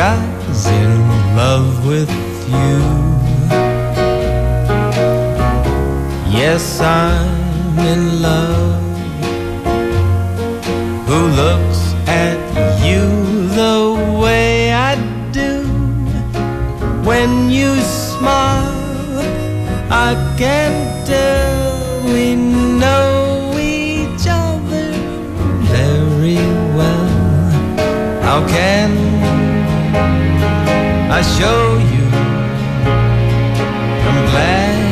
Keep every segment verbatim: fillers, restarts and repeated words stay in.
guy's in love with you. Yes, I'm in love. Who looks at you the way I do? When you smile, I can tell we know each other very well. How can I show you I'm glad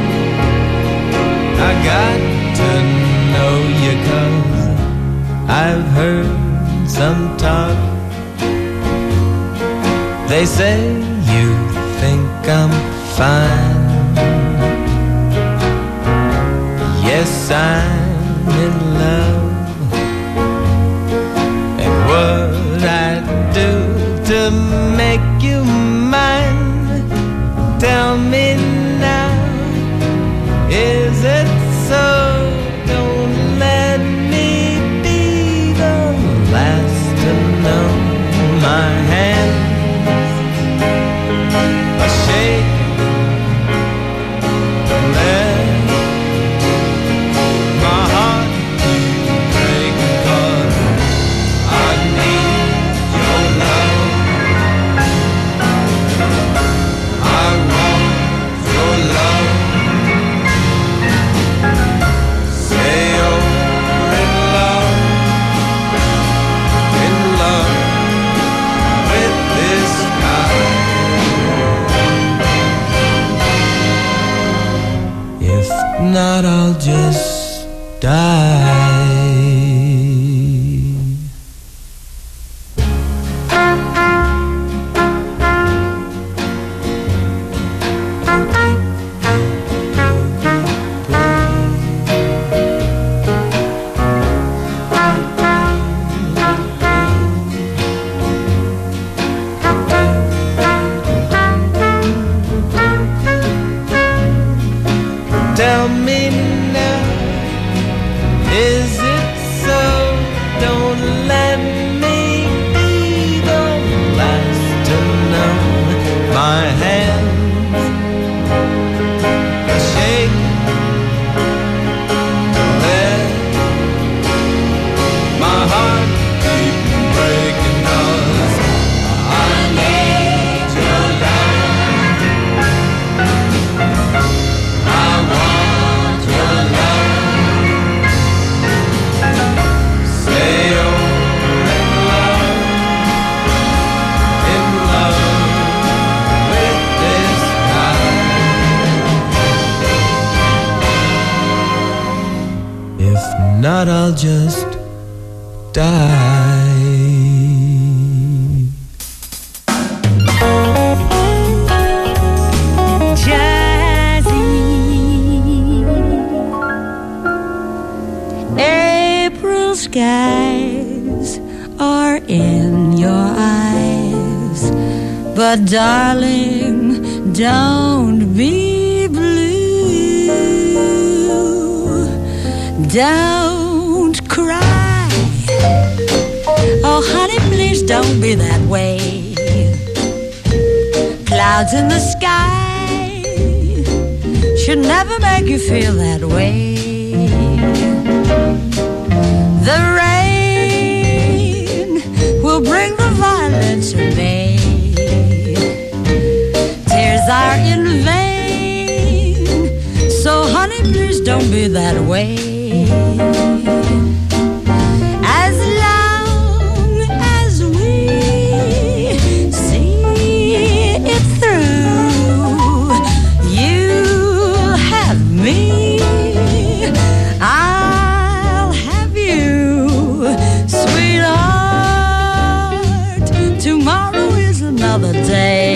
I got to know you, 'cause I've heard some talk. They say you think I'm fine. Yes, I'm in love. And what I do to make you mine, tell me now, is it so? Don't let me be the last to know. My hands are shaking, let my heart keep breaking, 'cause I need your love. I want your love. Say you're in love, in love with this guy. If not, I'll just die. Tell me now, is it so? Don't let me be the last to know. My hands are shaking, let my heart keep breaking, 'cause I need your love. I want your love. Say you're in love, in love with this guy. If not, I'll just die. Jazzy. April skies are in your eyes, but darling, don't be blue. Don't cry. Oh, honey, please don't be that way. Clouds in the sky should never make you feel that way. The rain will bring the violets in May. Tears are in vain, so honey, please don't be that way. As long as we see it through, you'll have me, I'll have you, sweetheart. Tomorrow is another day.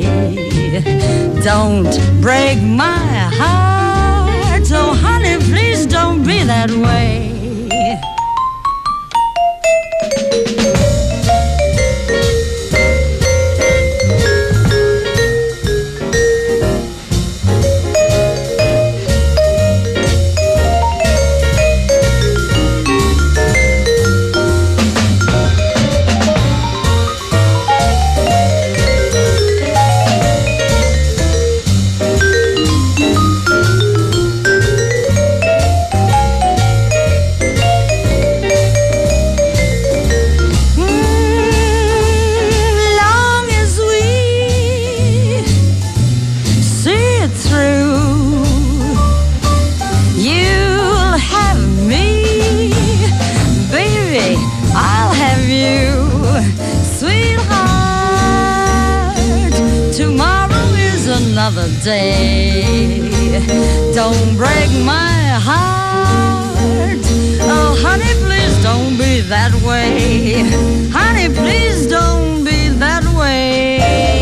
Don't break my heart, so honey, please don't be that way. day. Don't break my heart. Oh, honey, please don't be that way. Honey, please don't be that way.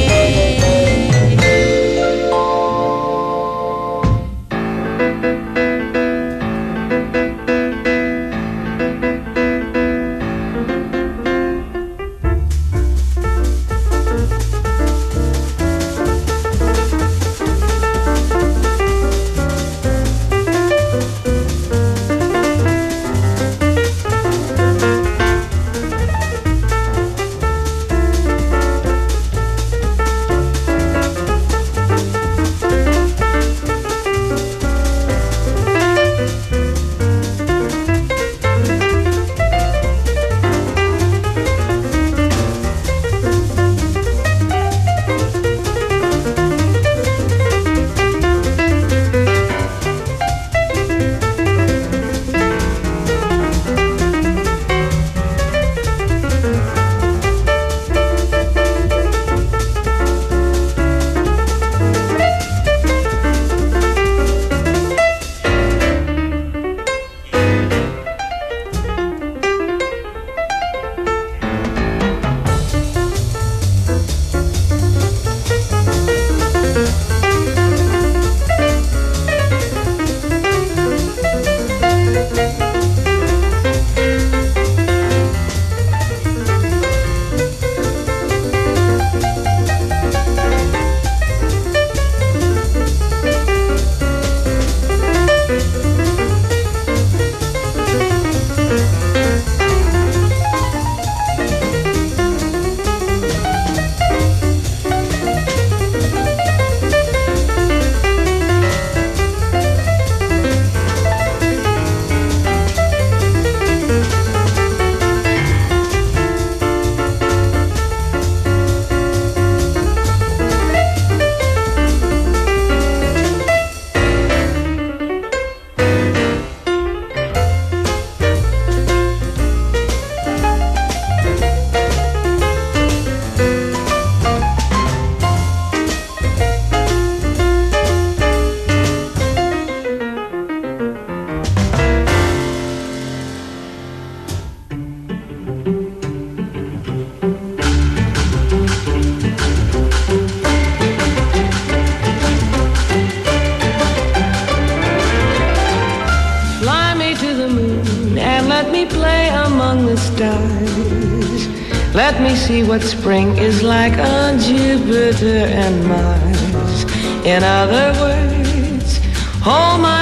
Let me see what spring is like on Jupiter and Mars. In other words, hold my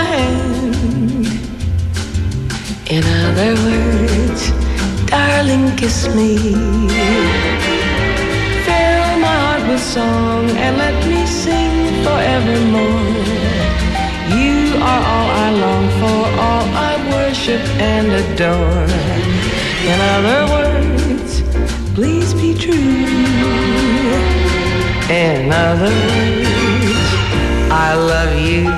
hand. In other words, darling, kiss me. Fill my heart with song and let me sing forevermore. You are all I long for, all I worship and adore. In other words, please be true. In other words, I love you.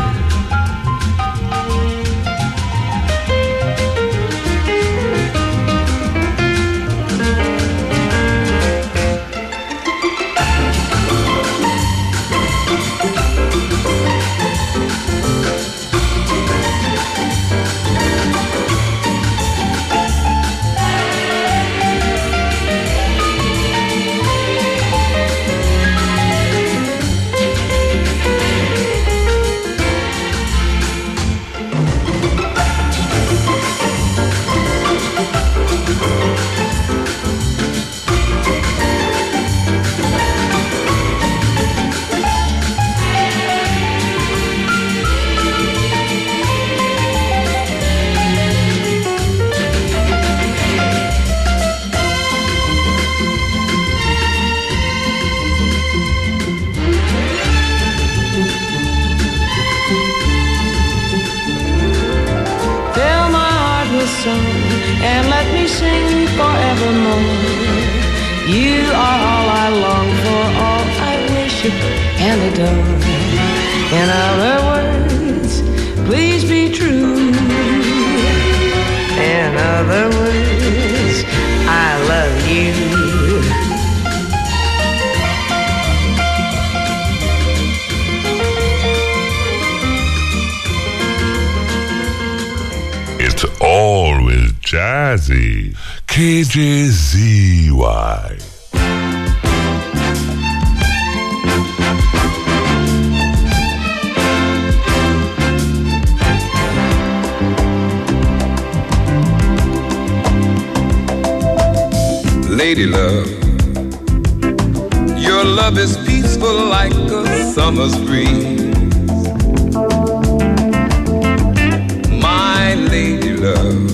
And let me sing forevermore. You are all I long for, all I worship and adore. In other words, please be true. In other words, I love you. Jazzy. K J Z Y. Lady love, your love is peaceful like a summer's breeze. My lady love,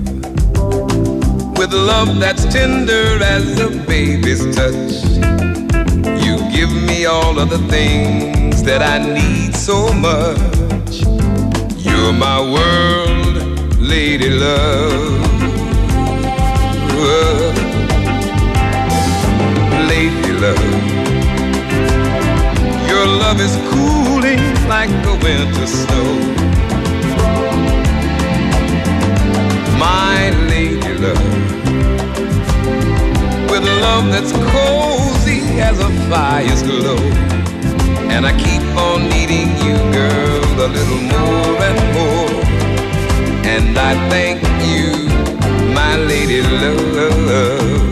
with love that's tender as a baby's touch, you give me all of the things that I need so much. You're my world, lady love. Lady love, your love is cooling like the winter snow. My lady love, with love that's cozy as a fire's glow. And I keep on needing you, girl, a little more and more. And I thank you, my lady love.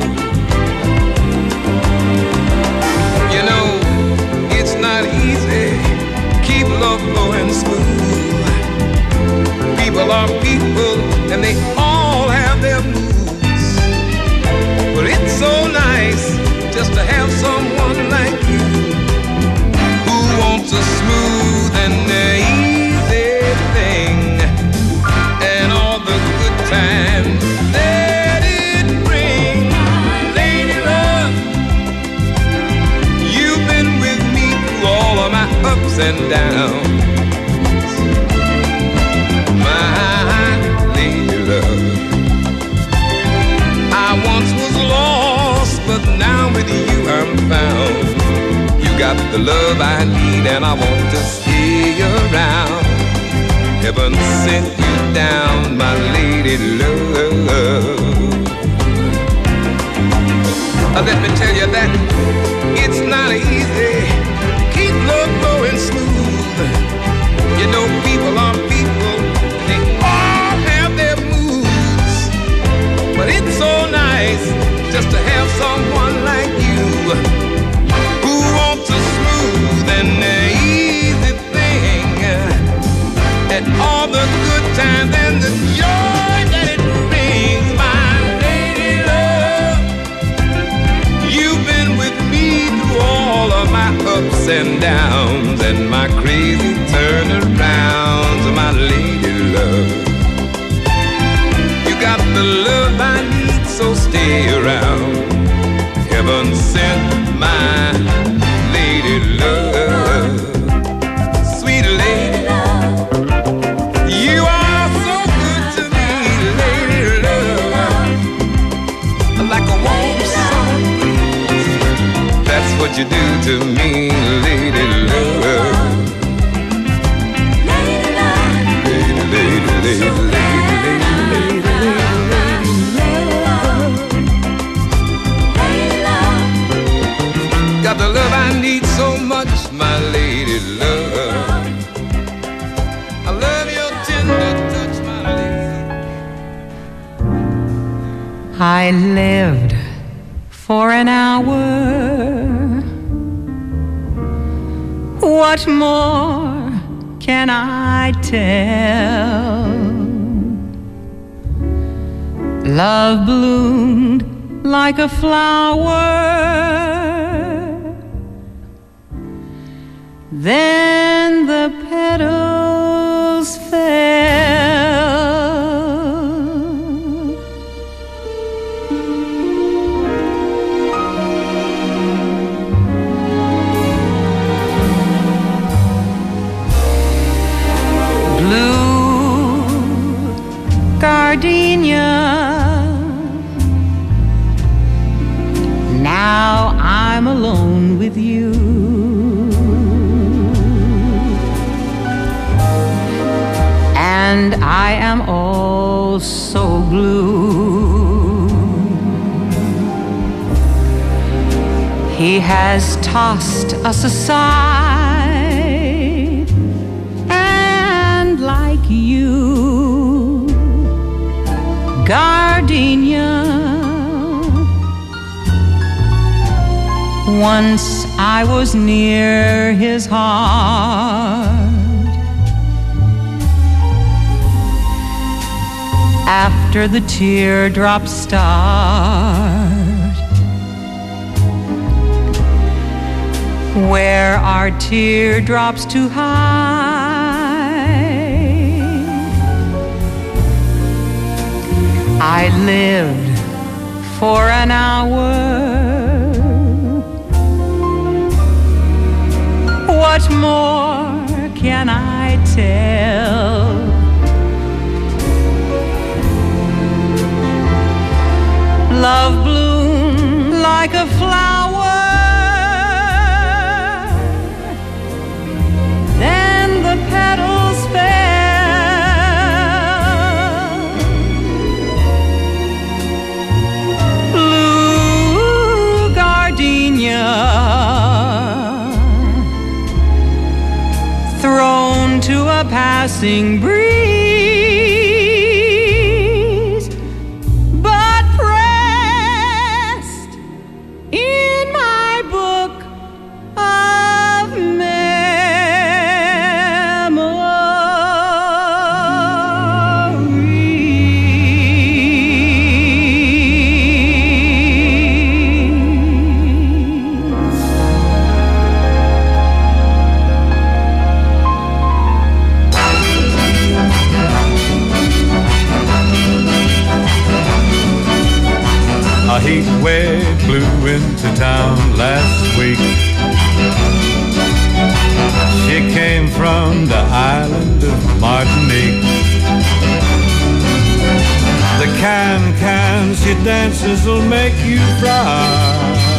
You know, it's not easy, keep love flowing smooth. People are people, and they all have their moods. But it's so nice just to have someone like you, who wants a smooth and easy thing, and all the good times that it brings. Lady love, you've been with me through all of my ups and downs. My lady love, I once was lost, but now with you I'm found. You got the love I need, and I want to stay around. Heaven sent you down, my lady love. Uh, let me tell you that it's not easy. Keep love going smooth. You know, people are people, they all have their moods. But it's so nice just to have someone like you, who wants a smooth and easy thing, and all the good times and the joy that it brings. My lady love, you've been with me through all of my ups and downs, and my crazy turnarounds. My lady love, you got the love I need, so stay around. Heaven sent my lady love. Sweet lady love, you are so good to me, lady love. Like a warm sun breeze, that's what you do to me, lady love. Lady love, lady, lady, lady, lady, lady, lady love. Got the love I need so much, my lady love. I love your tender touch, my lady. I lived for an hour. What more can I tell? Love bloomed like a flower. Then the petals fell. Blue gardenia, now I'm alone with you. And I am all so blue. He has tossed us aside, and like you, God Once I was near his heart. After the teardrops start, where are teardrops to hide? I lived for an hour. What more can I tell? Love bloomed like a flower, then the petals fell. Blue gardenia thrown to a passing breeze, but pressed in my book of A heat wave blew into town last week. She came from the island of Martinique. The can-can she dances will make you fly.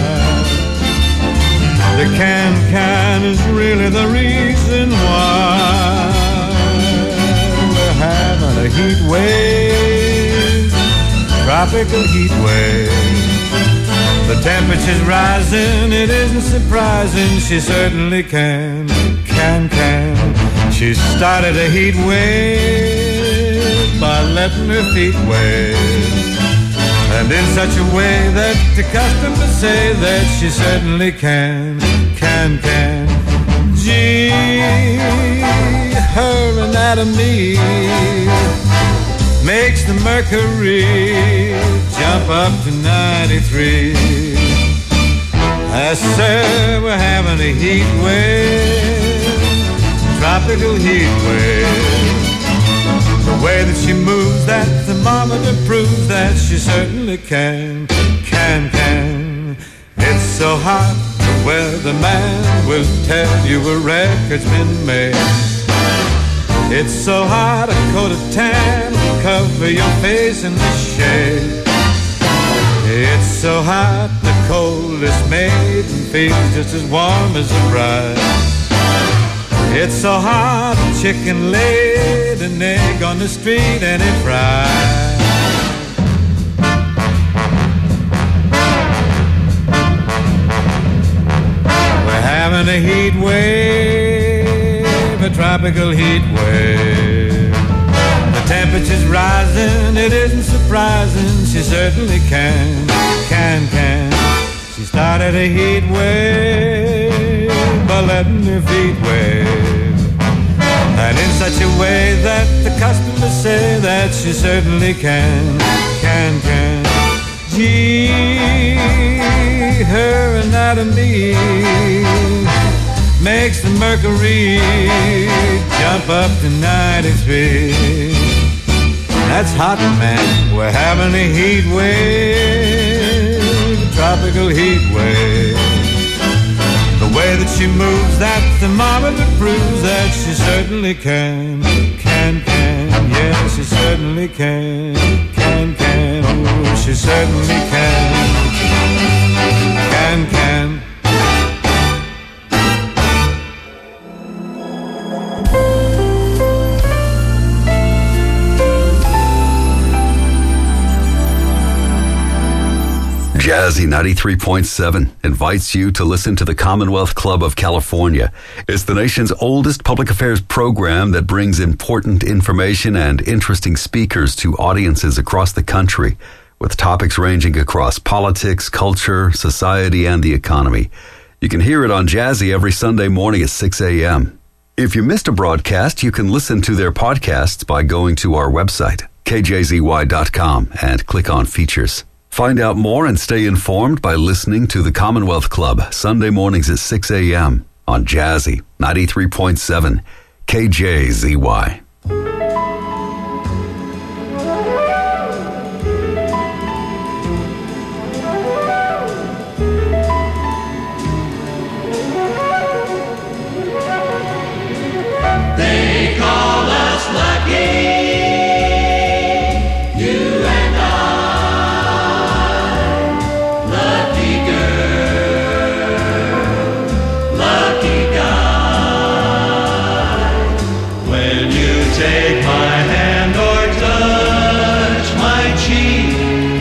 The can-can is really the reason why we're having a heat wave, tropical heat wave. The temperature's rising, it isn't surprising. She certainly can, can, can. She started a heat wave by letting her feet wave, and in such a way that the customers say that she certainly can, can, can. Gee, her anatomy makes the mercury jump up to ninety-three. I say we're having a heat wave, tropical heat wave. The way that she moves, that thermometer proves that she certainly can, can, can. It's so hot, the weatherman will tell you a record's been made. It's so hot, a coat of tan will cover your face in the shade. It's so hot, the coldest maiden feels just as warm as a bride. It's so hot, a chicken laid an egg on the street and it fried. We're having a heat wave, a tropical heat wave. The temperature's rising, it isn't surprising. She certainly can, can, can. She started a heat wave by letting her feet wave, and in such a way that the customers say that she certainly can, can, can. Gee, her anatomy makes the mercury jump up to ninety-three. That's hot, man. We're having a heat wave, a tropical heat wave. The way that she moves, that thermometer proves that she certainly can, can, can. Yeah, she certainly can, can, can. Oh, she certainly can, can, can. Jazzy ninety-three point seven invites you to listen to the Commonwealth Club of California. It's the nation's oldest public affairs program that brings important information and interesting speakers to audiences across the country, with topics ranging across politics, culture, society, and the economy. You can hear it on Jazzy every Sunday morning at six a.m. If you missed a broadcast, you can listen to their podcasts by going to our website, k j z y dot com, and click on Features. Find out more and stay informed by listening to the Commonwealth Club Sunday mornings at six a.m. on Jazzy ninety-three point seven K J Z Y. They call us lucky, you and I, lucky girl, lucky guy. When you take my hand or touch my cheek,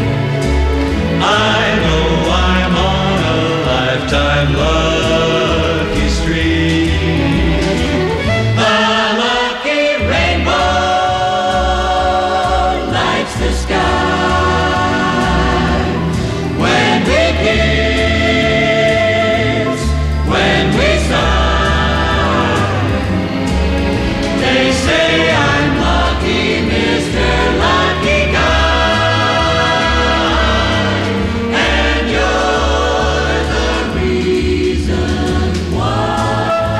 I know I'm on a lifetime lucky streak. The sky when we kiss, when we sigh. They say I'm lucky, Mister Lucky Guy, and you're the reason why.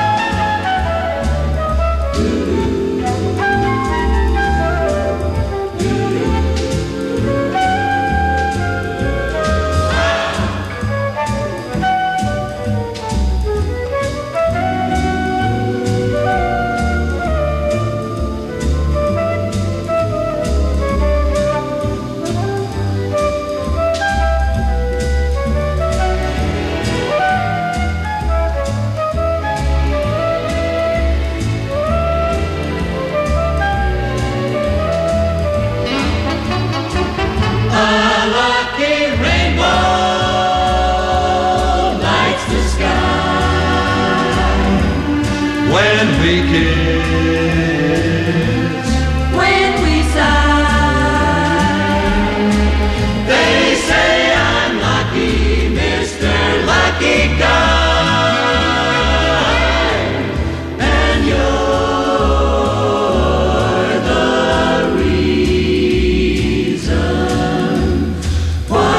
When we kiss, when we sigh, they say I'm lucky, Mister Lucky Guy, and you're the reason why.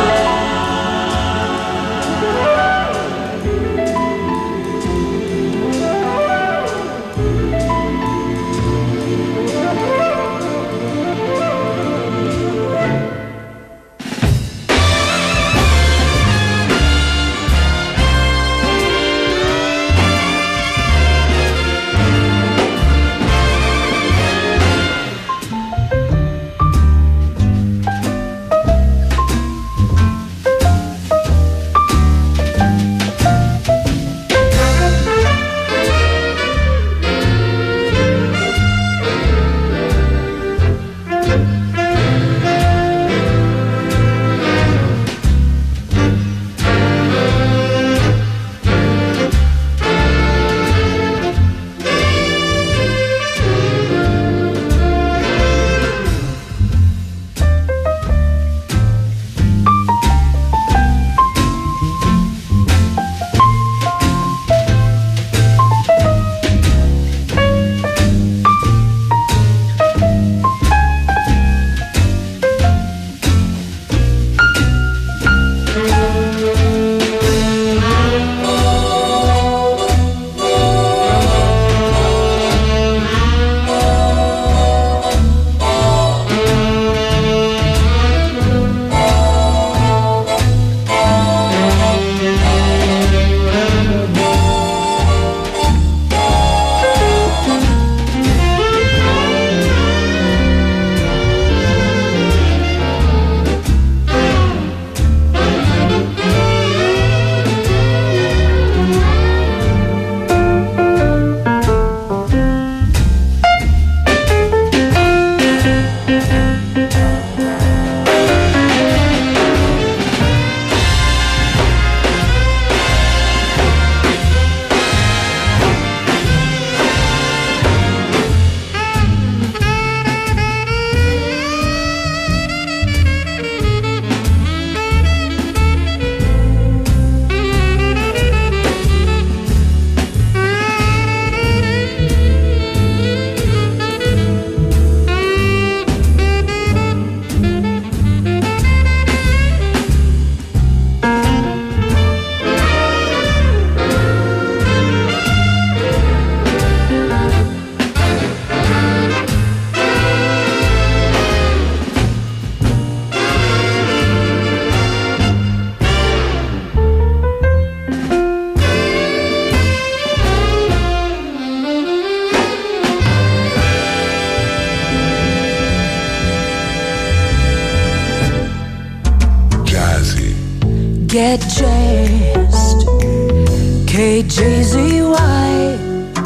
get jazzed. K J Z Y.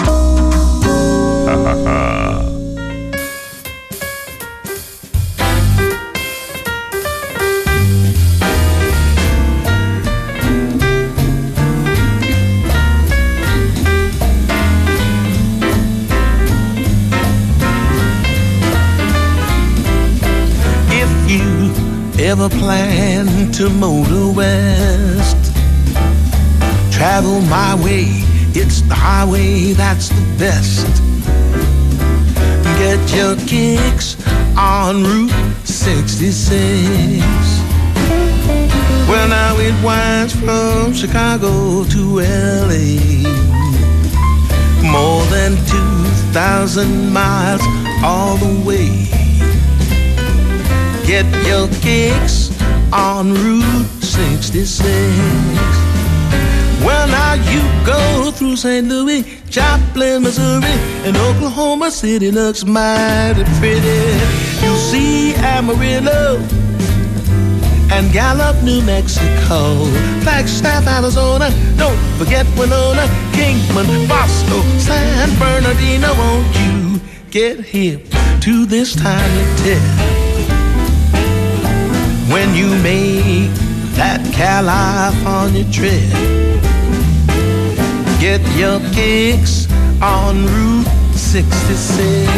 Ever plan to motor west? Travel my way, it's the highway that's the best. Get your kicks on Route sixty-six. Well, now it winds from Chicago to L A. More than two thousand miles all the way. Get your kicks on Route sixty-six. Well, now you go through Saint Louis, Joplin, Missouri, and Oklahoma City looks mighty pretty. You'll see Amarillo and Gallup, New Mexico, Flagstaff, Arizona, don't forget Winona, Kingman, Bosco, San Bernardino. Won't you get hip to this tiny tip when you make that California trip? Get your kicks on Route sixty-six.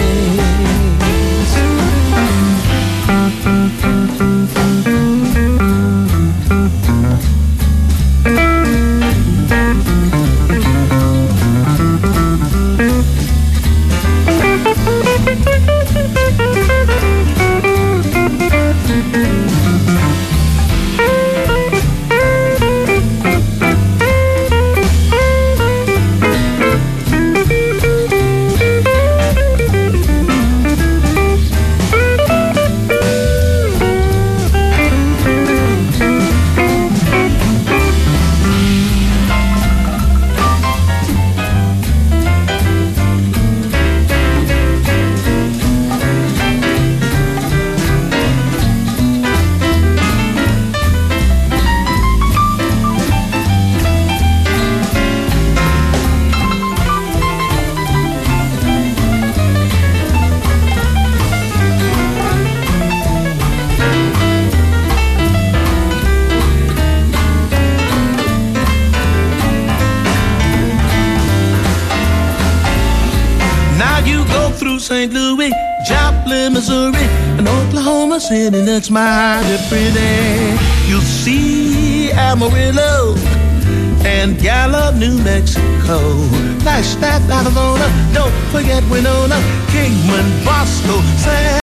Saint Louis, Joplin, Missouri, and Oklahoma City looks mighty pretty. You'll see Amarillo and Gallup, New Mexico, Flagstaff, Arizona, don't forget Winona, Kingman, Bosco, San